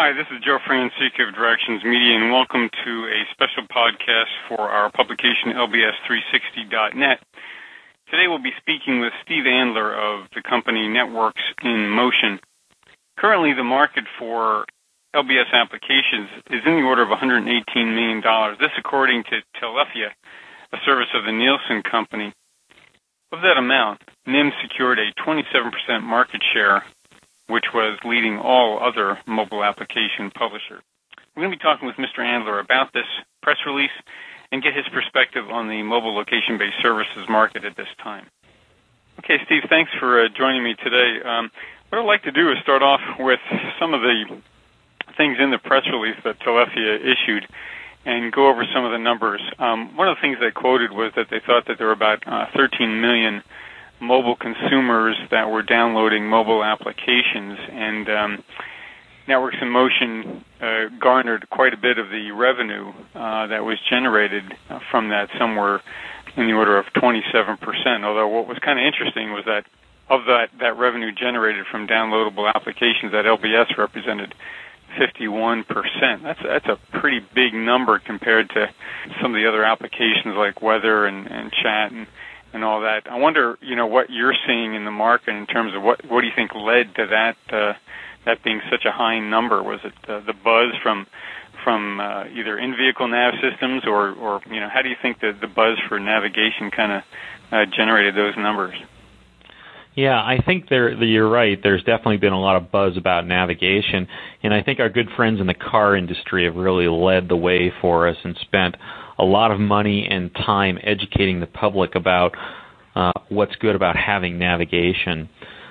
Hi, this is Joe Francica of Directions Media, and welcome to a special podcast for our publication, LBS360.net. Today we'll be speaking with Steve Andler of the company Networks in Motion. Currently, the market for LBS applications is in the order of $118 million. This according to Telefia, a service of the Nielsen Company. Of that amount, NIM secured a 27% market share, which was leading all other mobile application publishers. We're going to be talking with Mr. Andler about this press release and get his perspective on the mobile location-based services market at this time. Okay, Steve, thanks for joining me today. What I'd like to do is start off with some of the things in the press release that Telefia issued and go over some of the numbers. One of the things they quoted was that they thought that there were about 13 million mobile consumers that were downloading mobile applications, and Networks in Motion garnered quite a bit of the revenue that was generated from that, somewhere in the order of 27%, although what was kind of interesting was that of that revenue generated from downloadable applications, that LBS represented 51%. That's a pretty big number compared to some of the other applications like weather and chat and all that. I wonder, what you're seeing in the market in terms of what do you think led to that being such a high number? Was it the buzz from either in-vehicle nav systems or how do you think the buzz for navigation kind of generated those numbers? Yeah, I think you're right. There's definitely been a lot of buzz about navigation, and I think our good friends in the car industry have really led the way for us and spent a lot of money and time educating the public about what's good about having navigation.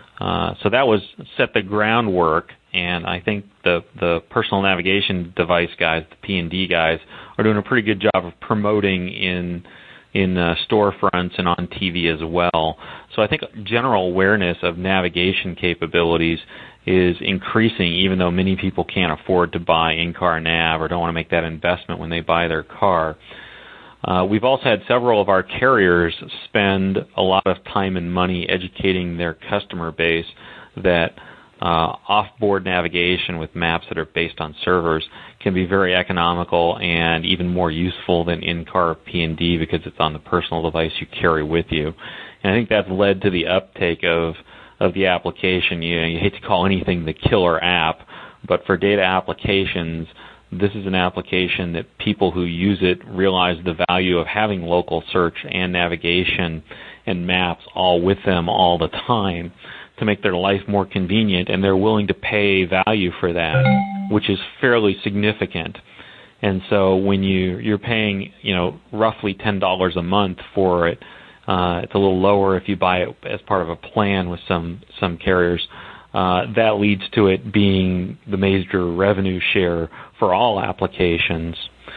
So that set the groundwork, and I think the personal navigation device guys, the P&D guys, are doing a pretty good job of promoting in storefronts and on TV as well. So I think general awareness of navigation capabilities is increasing, even though many people can't afford to buy in-car nav or don't want to make that investment when they buy their car. We've also had several of our carriers spend a lot of time and money educating their customer base that off-board navigation with maps that are based on servers can be very economical and even more useful than in-car P&D because it's on the personal device you carry with you. And I think that's led to the uptake of the application. You hate to call anything the killer app, but for data applications, this is an application that people who use it realize the value of having local search and navigation and maps all with them all the time to make their life more convenient, and they're willing to pay value for that, which is fairly significant. And so when you're paying, roughly $10 a month for it, it's a little lower if you buy it as part of a plan with some carriers. That leads to it being the major revenue share for all applications.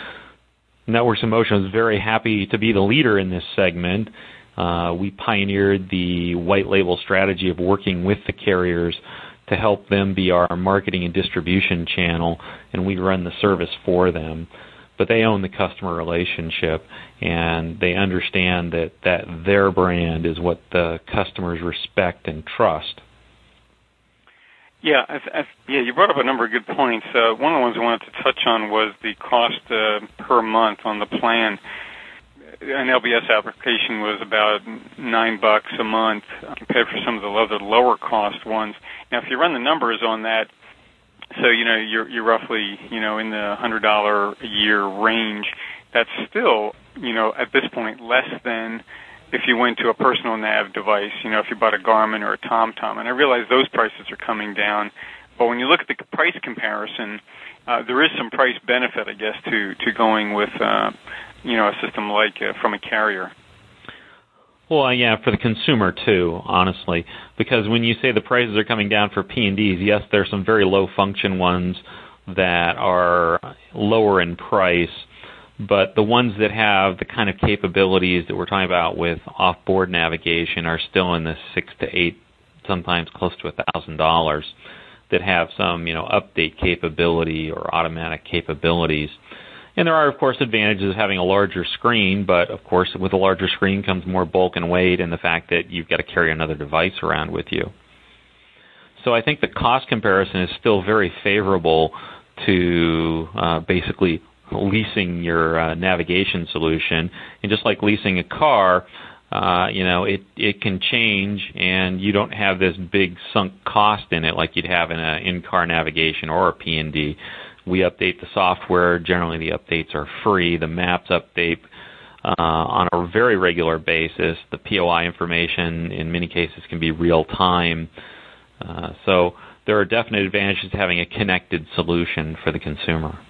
Networks in Motion is very happy to be the leader in this segment. We pioneered the white label strategy of working with the carriers to help them be our marketing and distribution channel, and we run the service for them. But they own the customer relationship, and they understand that their brand is what the customers respect and trust. Yeah, you brought up a number of good points. One of the ones I wanted to touch on was the cost per month on the plan. An LBS application was about $9 a month compared for some of the other lower cost ones. Now, if you run the numbers on that, so you're roughly in the $100 a year range. That's still at this point less than if you went to a personal nav device. If you bought a Garmin or a TomTom, and I realize those prices are coming down. But when you look at the price comparison, there is some price benefit, I guess, to going with a system like from a carrier. Well, yeah, for the consumer too, honestly, because when you say the prices are coming down for P&Ds, yes, there are some very low function ones that are lower in price, but the ones that have the kind of capabilities that we're talking about with off-board navigation are still in the $6,000 to $8,000, sometimes close to $1,000, that have some update capability or automatic capabilities. And there are, of course, advantages of having a larger screen, but, of course, with a larger screen comes more bulk and weight and the fact that you've got to carry another device around with you. So I think the cost comparison is still very favorable to basically leasing your navigation solution. And just like leasing a car, it can change, and you don't have this big sunk cost in it like you'd have in an in-car navigation or a P&D. We update the software. Generally, the updates are free. The maps update on a very regular basis. The POI information, in many cases, can be real-time. So there are definite advantages to having a connected solution for the consumer.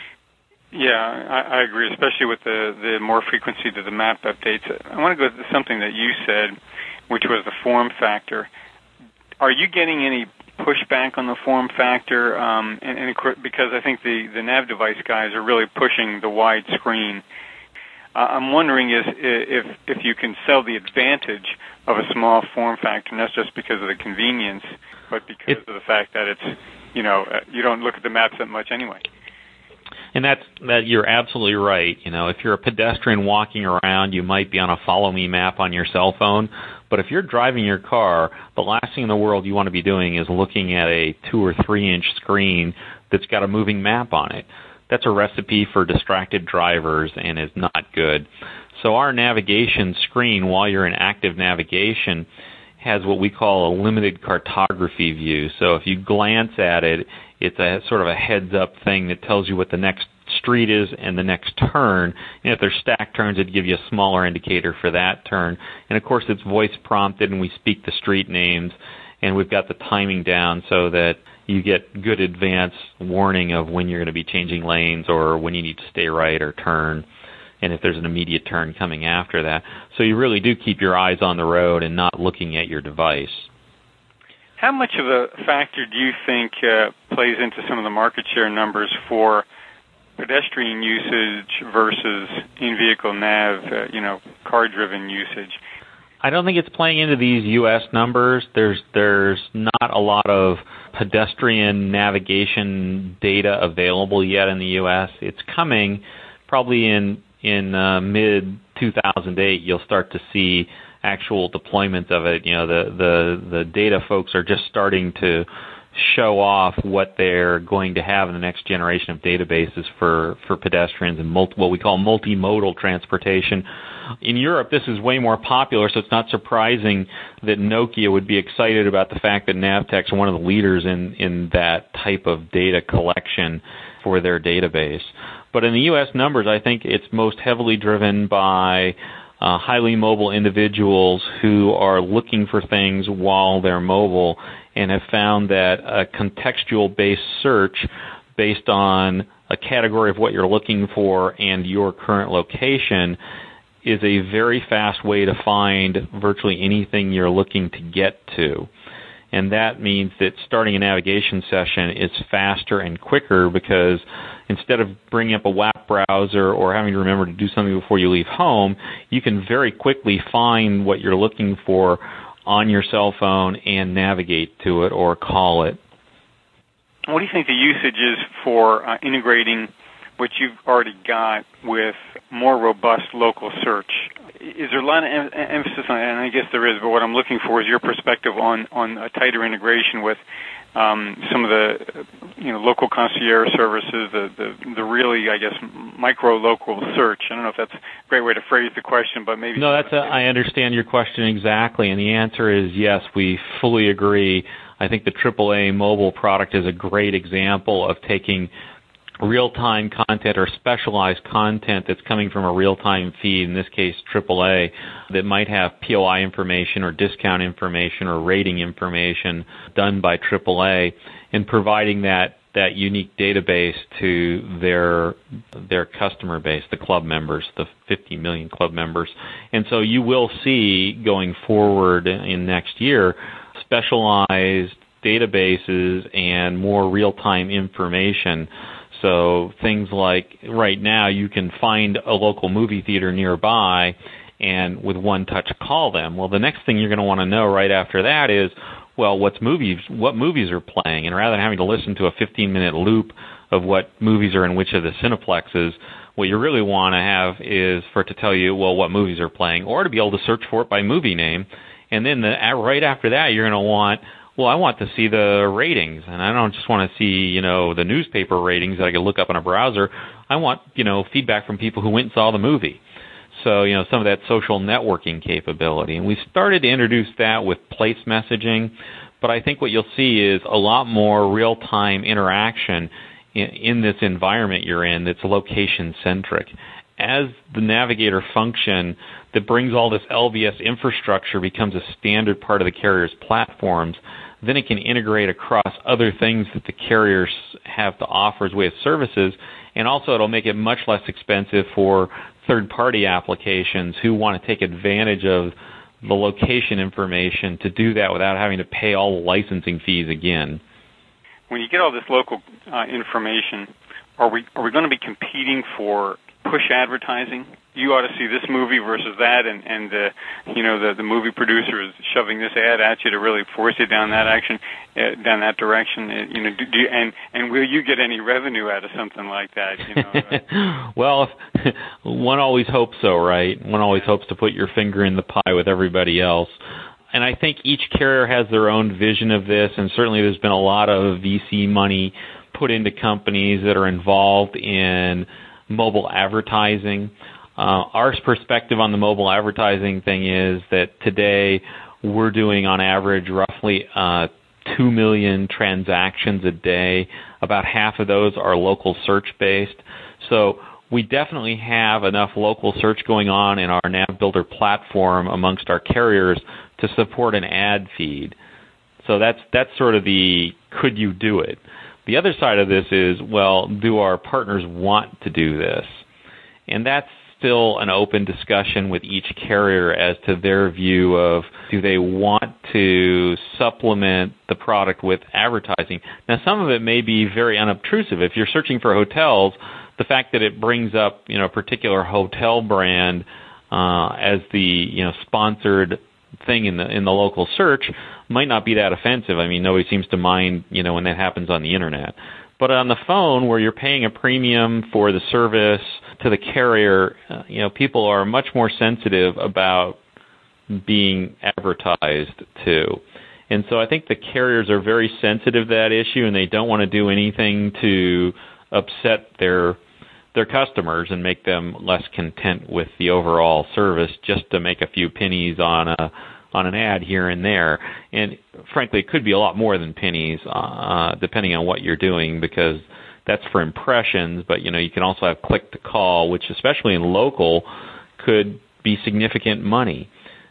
Yeah, I agree, especially with the more frequency to the map updates. I want to go to something that you said, which was the form factor. Are you getting any pushback on the form factor? Because I think the nav device guys are really pushing the wide screen. I'm wondering if you can sell the advantage of a small form factor, not just because of the convenience, but because of the fact that it's, you don't look at the maps that much anyway. And that you're absolutely right. If you're a pedestrian walking around, you might be on a follow me map on your cell phone. But if you're driving your car, the last thing in the world you want to be doing is looking at a 2 or 3 inch screen that's got a moving map on it. That's a recipe for distracted drivers and is not good. So our navigation screen, while you're in active navigation, has what we call a limited cartography view. So if you glance at it, it's a sort of a heads-up thing that tells you what the next street is and the next turn. And if there's stacked turns, it'd give you a smaller indicator for that turn. And, of course, it's voice-prompted, and we speak the street names, and we've got the timing down so that you get good advance warning of when you're going to be changing lanes or when you need to stay right or turn, and if there's an immediate turn coming after that. So you really do keep your eyes on the road and not looking at your device. How much of a factor do you think plays into some of the market share numbers for pedestrian usage versus in-vehicle nav, car-driven usage? I don't think it's playing into these U.S. numbers. There's not a lot of pedestrian navigation data available yet in the U.S. It's coming. Probably in mid-2008, you'll start to see actual deployments of it. The data folks are just starting to show off what they're going to have in the next generation of databases for pedestrians and what we call multimodal transportation. In Europe, this is way more popular, so it's not surprising that Nokia would be excited about the fact that Navteq's one of the leaders in that type of data collection for their database. But in the U.S. numbers, I think it's most heavily driven by highly mobile individuals who are looking for things while they're mobile and have found that a contextual-based search based on a category of what you're looking for and your current location is a very fast way to find virtually anything you're looking to get to. And that means that starting a navigation session is faster and quicker because instead of bringing up a WAP browser or having to remember to do something before you leave home, you can very quickly find what you're looking for on your cell phone and navigate to it or call it. What do you think the usage is for integrating what you've already got with more robust local search? Is there a lot of emphasis on it? And I guess there is, but what I'm looking for is your perspective on a tighter integration with some of the local concierge services, the really, I guess, micro-local search. I don't know if that's a great way to phrase the question, but maybe... No, I understand your question exactly, and the answer is yes, we fully agree. I think the AAA mobile product is a great example of taking real-time content or specialized content that's coming from a real-time feed, in this case AAA, that might have POI information or discount information or rating information done by AAA, and providing that unique database to their customer base, the club members, the 50 million club members. And so you will see going forward in next year specialized databases and more real-time information. So things like right now you can find a local movie theater nearby and with one touch call them. Well, the next thing you're going to want to know right after that is, well, what movies are playing? And rather than having to listen to a 15-minute loop of what movies are in which of the Cineplexes, what you really want to have is for it to tell you, well, what movies are playing, or to be able to search for it by movie name. And then right after that, you're going to want well, I want to see the ratings, and I don't just want to see, the newspaper ratings that I can look up in a browser. I want, feedback from people who went and saw the movie. So, some of that social networking capability. And we started to introduce that with place messaging, but I think what you'll see is a lot more real-time interaction in this environment you're in that's location-centric. As the Navigator function that brings all this LBS infrastructure becomes a standard part of the carrier's platforms, then it can integrate across other things that the carriers have to offer as way of services, and also it'll make it much less expensive for third-party applications who want to take advantage of the location information to do that without having to pay all the licensing fees again. When you get all this local information, are we going to be competing for push advertising? You ought to see this movie versus that, and the movie producer is shoving this ad at you to really force you down that direction. And will you get any revenue out of something like that? Well, one always hopes so, right? One always hopes to put your finger in the pie with everybody else. And I think each carrier has their own vision of this, and certainly there's been a lot of VC money put into companies that are involved in mobile advertising. Our perspective on the mobile advertising thing is that today we're doing on average roughly 2 million transactions a day. About half of those are local search-based. So we definitely have enough local search going on in our NavBuilder platform amongst our carriers to support an ad feed. So that's sort of the could you do it. The other side of this is, well, do our partners want to do this? And that's still an open discussion with each carrier as to their view of do they want to supplement the product with advertising. Now, some of it may be very unobtrusive. If you're searching for hotels, the fact that it brings up a particular hotel brand as the sponsored thing in the local search might not be that offensive. I mean, nobody seems to mind when that happens on the internet. But on the phone, where you're paying a premium for the service to the carrier, people are much more sensitive about being advertised to. And so I think the carriers are very sensitive to that issue, and they don't want to do anything to upset their customers and make them less content with the overall service just to make a few pennies on an ad here and there. And frankly, it could be a lot more than pennies, depending on what you're doing, because that's for impressions, but you can also have click to call, which especially in local could be significant money.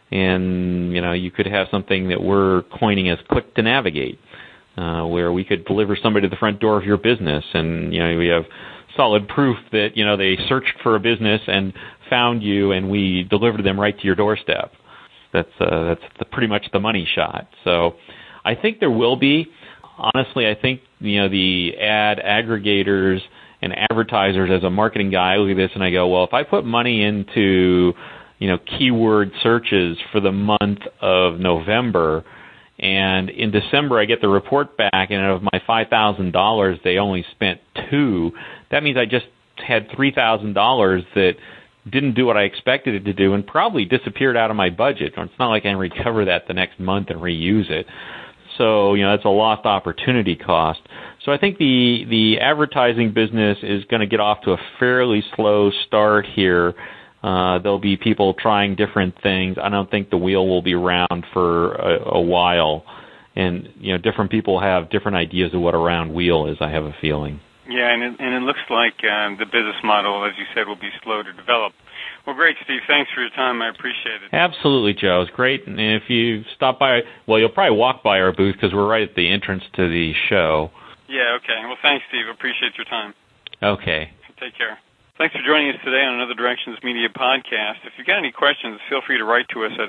And you could have something that we're coining as click to navigate, where we could deliver somebody to the front door of your business, and we have solid proof that they searched for a business and found you, and we delivered them right to your doorstep. That's pretty much the money shot. So I think there will be. Honestly, I think the ad aggregators and advertisers, as a marketing guy, I look at this and I go, well, if I put money into keyword searches for the month of November, and in December I get the report back, and out of my $5,000 they only spent $2,000, that means I just had $3,000 that didn't do what I expected it to do and probably disappeared out of my budget. It's not like I can recover that the next month and reuse it. So, that's a lost opportunity cost. So I think the advertising business is going to get off to a fairly slow start here. There'll be people trying different things. I don't think the wheel will be around for a while. And, different people have different ideas of what a round wheel is, I have a feeling. Yeah, and it looks like the business model, as you said, will be slow to develop. Well, great, Steve. Thanks for your time. I appreciate it. Absolutely, Joe. It's great. And if you stop by, well, you'll probably walk by our booth because we're right at the entrance to the show. Yeah, okay. Well, thanks, Steve. Appreciate your time. Okay. Take care. Thanks for joining us today on another Directions Media podcast. If you've got any questions, feel free to write to us at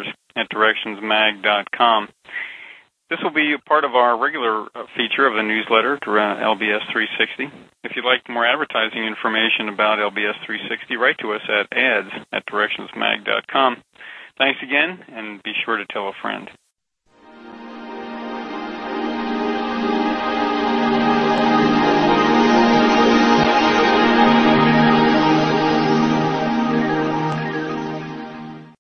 editors@directionsmag.com. This will be a part of our regular feature of the newsletter, LBS 360. If you'd like more advertising information about LBS 360, write to us at ads@directionsmag.com. Thanks again, and be sure to tell a friend.